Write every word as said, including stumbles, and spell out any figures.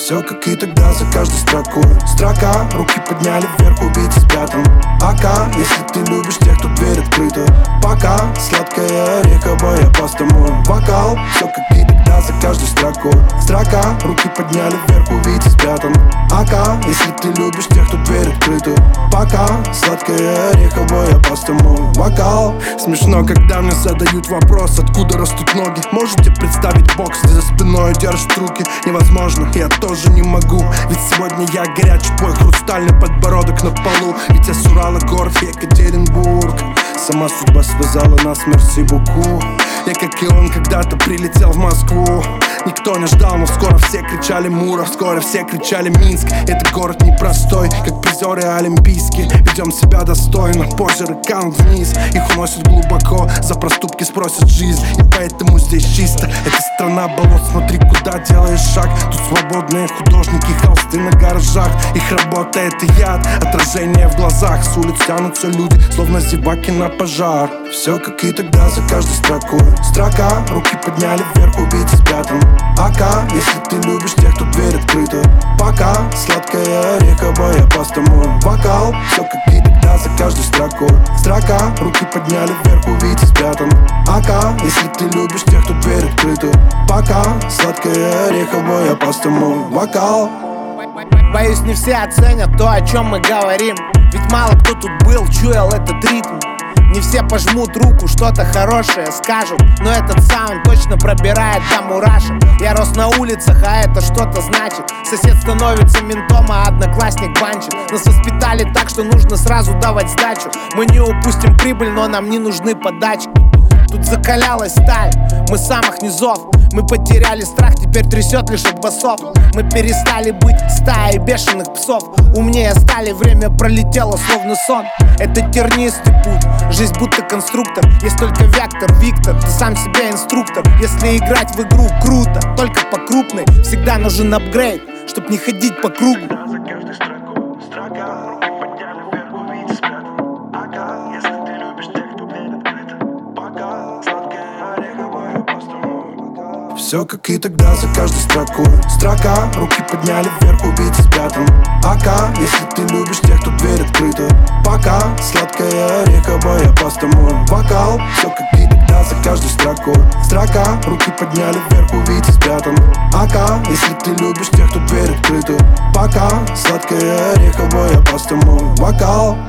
Все как и тогда, за каждой строкой строка. Руки подняли вверх, убийцы спрятан АК. Если ты любишь тех, кто дверь открыта. Пока сладкая река, боя просто мой вокал. Все как и тогда, за каждой строкой строка. Руки подняли вверх, убийцы спрятан АК. Если ты любишь тех, кто дверь открыта. Пока сладкая река, боя просто мой вокал. Смешно, когда мне задают вопрос, откуда растут ноги. Можете представить бокс, где за спиной держат руки? Невозможно, я тоже не могу. Ведь сегодня я горячий, твой хрустальный подбородок на полу. Ведь я с Урала, город Екатеринбург. Сама судьба связала нас, мерси буку. Я, как и он, когда-то прилетел в Москву. Никто не ждал, но скоро все кричали Муров, скоро все кричали Минск. Это город непростой, как призеры олимпийские. Ведем себя достойно, позже рыкан вниз. Их уносят глубоко, за проступки спросят жизнь. И поэтому здесь чисто, это страна болот. Смотри, куда делаешь шаг. Тут свободные художники, холсты на гаражах. Их работа — это яд, отражение в глазах. С улиц тянутся люди, словно зеваки на пожар. Все как и тогда, за каждой строкой строка. Руки подняли вверх, убийцы спрятан АК. Если ты любишь тех, кто дверь открыта. Пока сладкая река, боя просто мой вокал. Все как и тогда, за каждой строкой строка. Руки подняли вверх, убийцы спрятан АК. Если ты любишь тех, кто дверь открыта. Пока сладкая река, боя просто мой вокал. Боюсь, не все оценят то, о чем мы говорим. Ведь мало кто тут был, чуял этот ритм. Не все пожмут руку, что-то хорошее скажут. Но этот саунд точно пробирает до мурашек. Я рос на улицах, а это что-то значит. Сосед становится ментом, а одноклассник банчит. Нас воспитали так, что нужно сразу давать сдачу. Мы не упустим прибыль, но нам не нужны подачки. Тут закалялась сталь, мы с самых низов. Мы потеряли страх, теперь трясет лишь от басов. Мы перестали быть стаей бешеных псов. Умнее стали, время пролетело словно сон. Это тернистый путь, жизнь будто конструктор. Есть только вектор, Виктор, ты сам себе инструктор. Если играть в игру круто, только по крупной. Всегда нужен апгрейд, чтоб не ходить по кругу. За каждой строкой строка. Руки подняли вверх, убийцы спрятан АК. Если ты любишь тех, кто дверь открыта. Пока сладкая река, боя просто мой вокал. Все как и тогда, за каждой строкой строка. Руки подняли вверх, убийцы спрятан АК. Если ты любишь тех, кто дверь открыта. Пока сладкая река, боя просто мой вокал. Все как и тогда, за каждой строкой строка. Руки подняли вверх, убийцы спрятан АК. Если ты любишь тех, кто дверь открыта. Пока сладкая река, боя просто мой вокал.